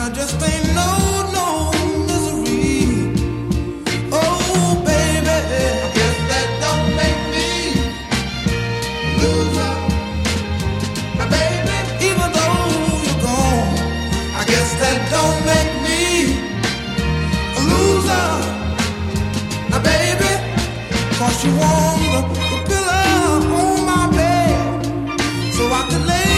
I just ain't no misery. Oh, baby, I guess that don't make me loser. Now, baby, even though you're gone, I guess that don't make me a loser. Now, baby, 'cause you warm the pillow on my bed, so I can lay